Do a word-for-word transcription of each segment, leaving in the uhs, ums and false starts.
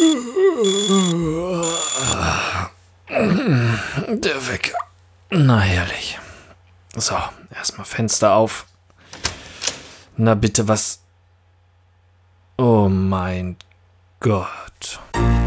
Der Wecker. Na herrlich. So, erstmal Fenster auf. Na bitte, was... Oh mein Gott.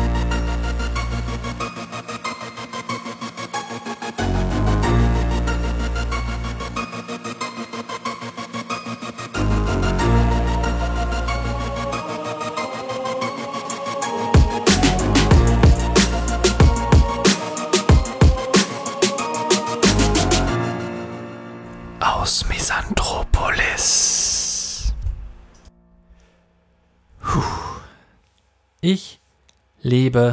Aus Misanthropolis. Puh. Ich lebe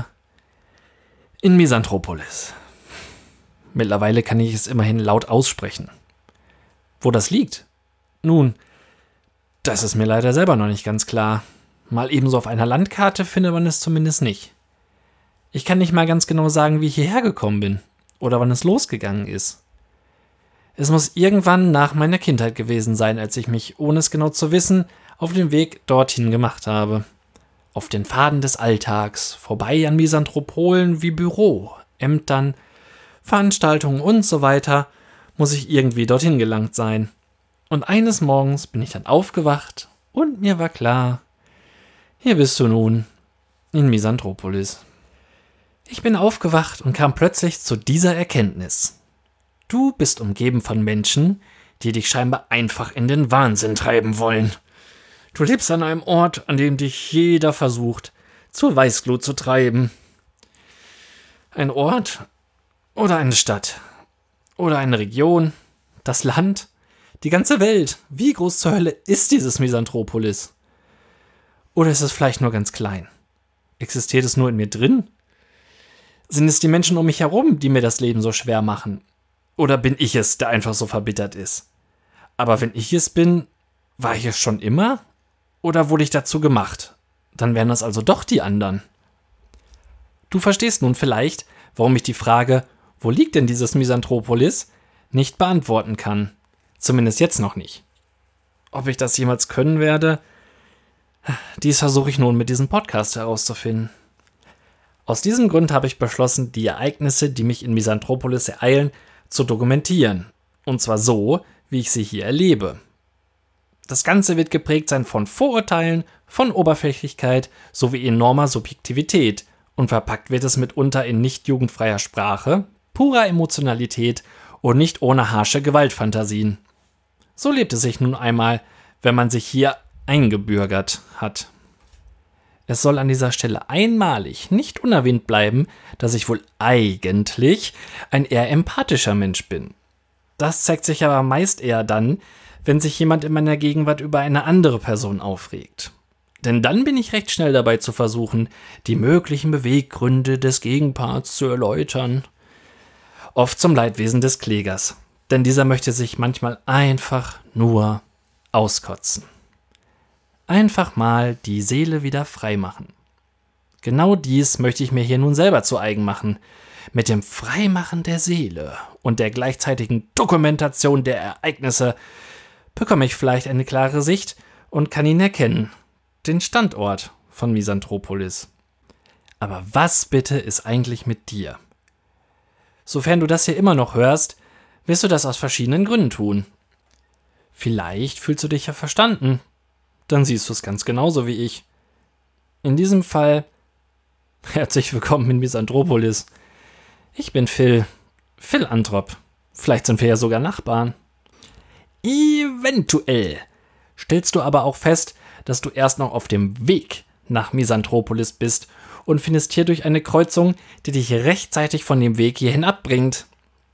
in Misanthropolis. Mittlerweile kann ich es immerhin laut aussprechen. Wo das liegt? Nun, das ist mir leider selber noch nicht ganz klar. Mal ebenso auf einer Landkarte findet man es zumindest nicht. Ich kann nicht mal ganz genau sagen, wie ich hierher gekommen bin oder wann es losgegangen ist. Es muss irgendwann nach meiner Kindheit gewesen sein, als ich mich, ohne es genau zu wissen, auf den Weg dorthin gemacht habe. Auf den Pfaden des Alltags, vorbei an Misanthropolen wie Büro, Ämtern, Veranstaltungen und so weiter, muss ich irgendwie dorthin gelangt sein. Und eines Morgens bin ich dann aufgewacht und mir war klar, hier bist du nun, in Misanthropolis. Ich bin aufgewacht und kam plötzlich zu dieser Erkenntnis. Du bist umgeben von Menschen, die dich scheinbar einfach in den Wahnsinn treiben wollen. Du lebst an einem Ort, an dem dich jeder versucht, zur Weißglut zu treiben. Ein Ort oder eine Stadt oder eine Region, das Land, die ganze Welt. Wie groß zur Hölle ist dieses Misanthropolis? Oder ist es vielleicht nur ganz klein? Existiert es nur in mir drin? Sind es die Menschen um mich herum, die mir das Leben so schwer machen? Oder bin ich es, der einfach so verbittert ist? Aber wenn ich es bin, war ich es schon immer? Oder wurde ich dazu gemacht? Dann wären das also doch die anderen. Du verstehst nun vielleicht, warum ich die Frage, wo liegt denn dieses Misanthropolis, nicht beantworten kann. Zumindest jetzt noch nicht. Ob ich das jemals können werde, dies versuche ich nun mit diesem Podcast herauszufinden. Aus diesem Grund habe ich beschlossen, die Ereignisse, die mich in Misanthropolis ereilen, zu dokumentieren. Und zwar so, wie ich sie hier erlebe. Das Ganze wird geprägt sein von Vorurteilen, von Oberflächlichkeit sowie enormer Subjektivität und verpackt wird es mitunter in nicht jugendfreier Sprache, purer Emotionalität und nicht ohne harsche Gewaltfantasien. So lebt es sich nun einmal, wenn man sich hier eingebürgert hat. Es soll an dieser Stelle einmalig nicht unerwähnt bleiben, dass ich wohl eigentlich ein eher empathischer Mensch bin. Das zeigt sich aber meist eher dann, wenn sich jemand in meiner Gegenwart über eine andere Person aufregt. Denn dann bin ich recht schnell dabei zu versuchen, die möglichen Beweggründe des Gegenparts zu erläutern. Oft zum Leidwesen des Klägers, denn dieser möchte sich manchmal einfach nur auskotzen. Einfach mal die Seele wieder frei machen. Genau dies möchte ich mir hier nun selber zu eigen machen. Mit dem Freimachen der Seele und der gleichzeitigen Dokumentation der Ereignisse bekomme ich vielleicht eine klare Sicht und kann ihn erkennen, den Standort von Misanthropolis. Aber was bitte ist eigentlich mit dir? Sofern du das hier immer noch hörst, wirst du das aus verschiedenen Gründen tun. Vielleicht fühlst du dich ja verstanden. Dann siehst du es ganz genauso wie ich. In diesem Fall, herzlich willkommen in Misanthropolis. Ich bin Phil, Phil Anthrop. Vielleicht sind wir ja sogar Nachbarn. Eventuell stellst du aber auch fest, dass du erst noch auf dem Weg nach Misanthropolis bist und findest hierdurch eine Kreuzung, die dich rechtzeitig von dem Weg hierhin abbringt.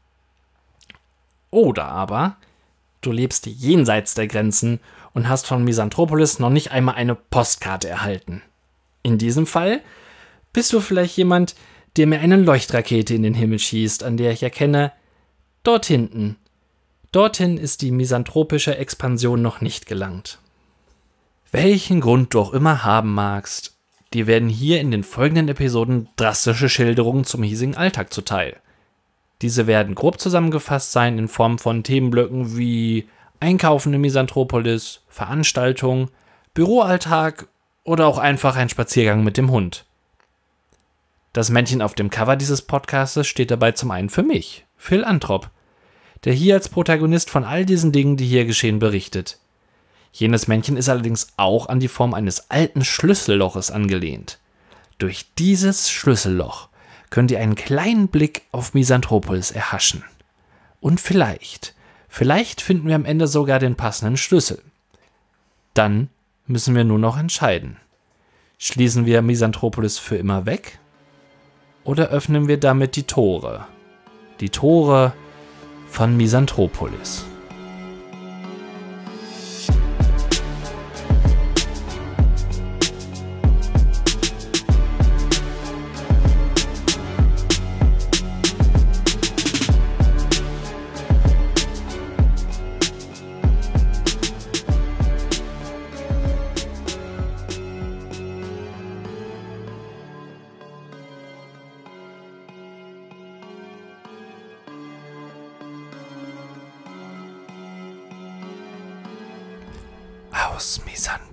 Oder aber du lebst jenseits der Grenzen und hast von Misanthropolis noch nicht einmal eine Postkarte erhalten. In diesem Fall bist du vielleicht jemand, der mir eine Leuchtrakete in den Himmel schießt, an der ich erkenne, dort hinten, dorthin ist die misanthropische Expansion noch nicht gelangt. Welchen Grund du auch immer haben magst, dir werden hier in den folgenden Episoden drastische Schilderungen zum hiesigen Alltag zuteil. Diese werden grob zusammengefasst sein in Form von Themenblöcken wie Einkaufen in Misanthropolis, Veranstaltungen, Büroalltag oder auch einfach ein Spaziergang mit dem Hund. Das Männchen auf dem Cover dieses Podcasts steht dabei zum einen für mich, Phil Antrop, der hier als Protagonist von all diesen Dingen, die hier geschehen, berichtet. Jenes Männchen ist allerdings auch an die Form eines alten Schlüsselloches angelehnt. Durch dieses Schlüsselloch könnt ihr einen kleinen Blick auf Misanthropolis erhaschen. Und vielleicht, vielleicht finden wir am Ende sogar den passenden Schlüssel. Dann müssen wir nur noch entscheiden. Schließen wir Misanthropolis für immer weg? Oder öffnen wir damit die Tore? Die Tore von Misanthropolis. Aus Misanthropolis.